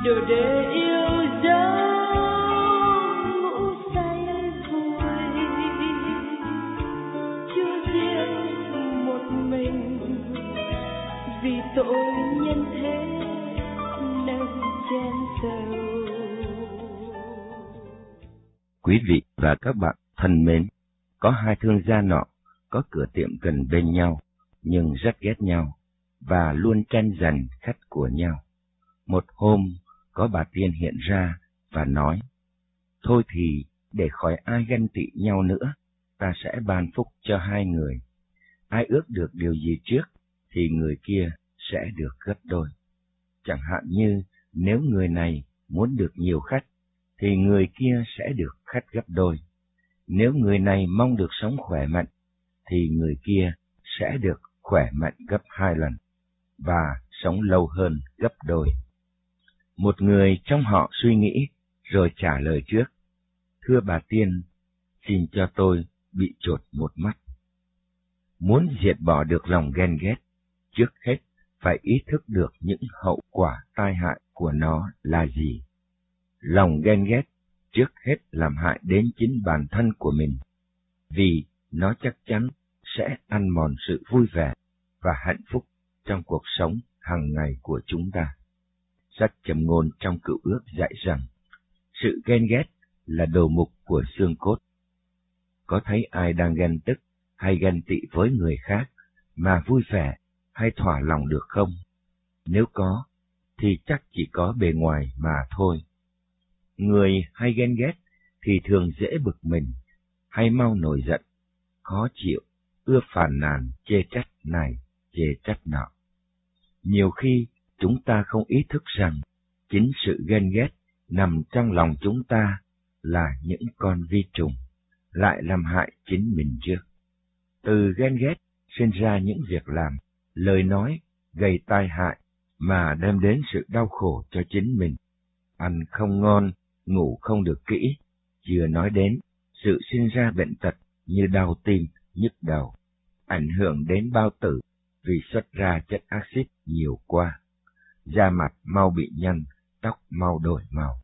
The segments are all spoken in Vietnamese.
đồ để yêu dấu ngủ say vui, chưa riêng một mình vì tội nhân thế nâng chén dầu. Quý vị và các bạn thân mến, có hai thương gia nọ có cửa tiệm gần bên nhau nhưng rất ghét nhau và luôn tranh giành khách của nhau. Một hôm, có bà Tiên hiện ra và nói: thôi thì để khỏi ai ganh tị nhau nữa, ta sẽ ban phúc cho hai người. Ai ước được điều gì trước thì người kia sẽ được gấp đôi. Chẳng hạn như nếu người này muốn được nhiều khách thì người kia sẽ được khách gấp đôi. Nếu người này mong được sống khỏe mạnh thì người kia sẽ được khỏe mạnh gấp 2 lần và sống lâu hơn gấp đôi. Một người trong họ suy nghĩ rồi trả lời trước: thưa bà Tiên, xin cho tôi bị chột một mắt. Muốn diệt bỏ được lòng ghen ghét, trước hết phải ý thức được những hậu quả tai hại của nó là gì. Lòng ghen ghét trước hết làm hại đến chính bản thân của mình, vì nó chắc chắn sẽ ăn mòn sự vui vẻ và hạnh phúc trong cuộc sống hàng ngày của chúng ta. Sách Châm Ngôn trong Cựu Ước dạy rằng, sự ghen ghét là đồ mục của xương cốt. Có thấy ai đang ghen tức hay ghen tị với người khác mà vui vẻ hay thỏa lòng được không? Nếu có, thì chắc chỉ có bề ngoài mà thôi. Người hay ghen ghét thì thường dễ bực mình, hay mau nổi giận, khó chịu, ưa phàn nàn, chê trách này, chê trách nọ. Nhiều khi chúng ta không ý thức rằng chính sự ghen ghét nằm trong lòng chúng ta là những con vi trùng, lại làm hại chính mình trước. Từ ghen ghét sinh ra những việc làm, lời nói gây tai hại mà đem đến sự đau khổ cho chính mình. Ăn không ngon, ngủ không được kỹ, chưa nói đến sự sinh ra bệnh tật như đau tim, nhức đầu, ảnh hưởng đến bao tử vì xuất ra chất axit nhiều quá, da mặt mau bị nhăn, tóc mau đổi màu.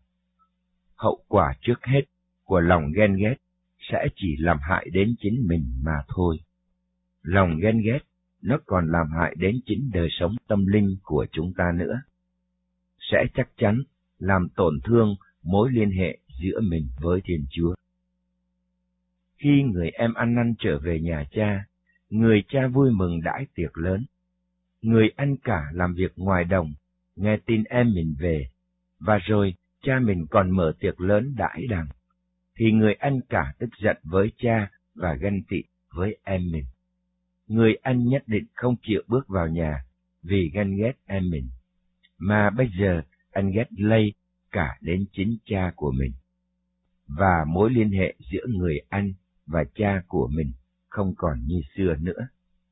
Hậu quả trước hết của lòng ghen ghét sẽ chỉ làm hại đến chính mình mà thôi. Lòng ghen ghét nó còn làm hại đến chính đời sống tâm linh của chúng ta nữa. Sẽ chắc chắn làm tổn thương mối liên hệ giữa mình với Thiên Chúa. Khi người em ăn năn trở về nhà cha, người cha vui mừng đãi tiệc lớn. Người anh cả làm việc ngoài đồng, nghe tin em mình về, và rồi cha mình còn mở tiệc lớn đãi đằng, thì người anh cả tức giận với cha và ganh tị với em mình. Người anh nhất định không chịu bước vào nhà vì ganh ghét em mình, mà bây giờ anh ghét lây cả đến chính cha của mình. Và mối liên hệ giữa người anh và cha của mình không còn như xưa nữa.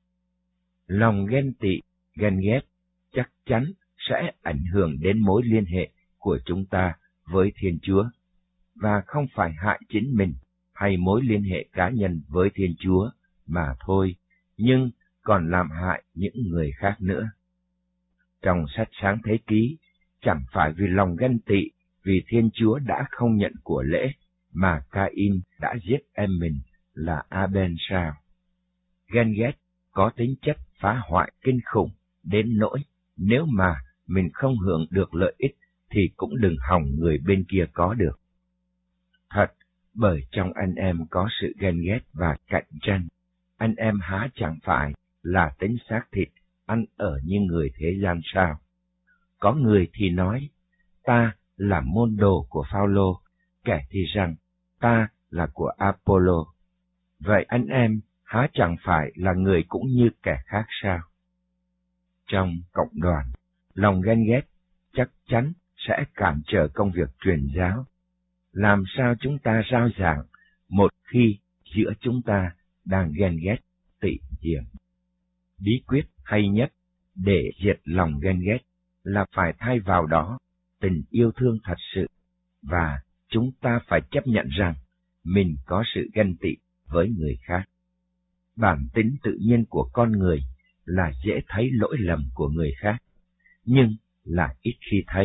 Lòng ghen tị, ghen ghét chắc chắn sẽ ảnh hưởng đến mối liên hệ của chúng ta với Thiên Chúa, và không phải hại chính mình hay mối liên hệ cá nhân với Thiên Chúa mà thôi, nhưng còn làm hại những người khác nữa. Trong sách Sáng Thế Ký, chẳng phải vì lòng ganh tị vì Thiên Chúa đã không nhận của lễ mà Ca-in đã giết em mình là A-ben sao? Ghen ghét có tính chất phá hoại kinh khủng đến nỗi nếu mà mình không hưởng được lợi ích thì cũng đừng hòng người bên kia có được. Thật, bởi trong anh em có sự ghen ghét và cạnh tranh, anh em há chẳng phải là tính xác thịt ăn ở như người thế gian sao? Có người thì nói, ta là môn đồ của Phao-lô, kẻ thì rằng, ta là của Apollo. Vậy anh em há chẳng phải là người cũng như kẻ khác sao? Trong cộng đoàn, lòng ghen ghét chắc chắn sẽ cản trở công việc truyền giáo. Làm sao chúng ta rao giảng một khi giữa chúng ta đang ghen ghét tị hiềm? Bí quyết hay nhất để diệt lòng ghen ghét là phải thay vào đó tình yêu thương thật sự, và chúng ta phải chấp nhận rằng mình có sự ganh tị với người khác. Bản tính tự nhiên của con người là dễ thấy lỗi lầm của người khác, nhưng là ít khi thấy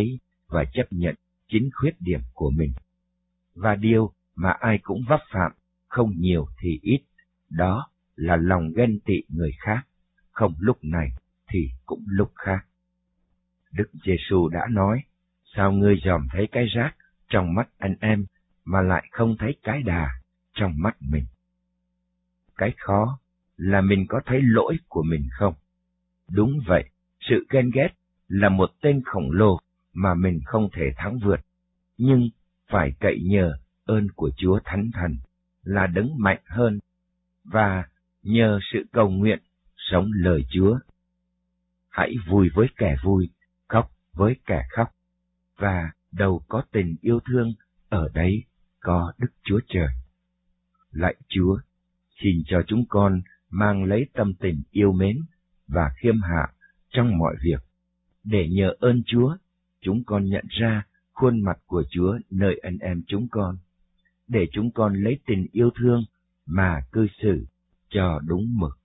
và chấp nhận chính khuyết điểm của mình. Và điều mà ai cũng vấp phạm, không nhiều thì ít, đó là lòng ghen tị người khác, không lúc này thì cũng lúc khác. Đức Giêsu đã nói, sao ngươi dòm thấy cái rác trong mắt anh em mà lại không thấy cái đà trong mắt mình? Cái khó là mình có thấy lỗi của mình không? Đúng vậy, sự ghen ghét là một tên khổng lồ mà mình không thể thắng vượt, nhưng phải cậy nhờ ơn của Chúa Thánh Thần là đấng mạnh hơn, và nhờ sự cầu nguyện sống lời Chúa. Hãy vui với kẻ vui, khóc với kẻ khóc, và đâu có tình yêu thương, ở đấy có Đức Chúa Trời. Lạy Chúa, xin cho chúng con mang lấy tâm tình yêu mến và khiêm hạ trong mọi việc, để nhờ ơn Chúa, chúng con nhận ra khuôn mặt của Chúa nơi anh em chúng con, để chúng con lấy tình yêu thương mà cư xử cho đúng mực.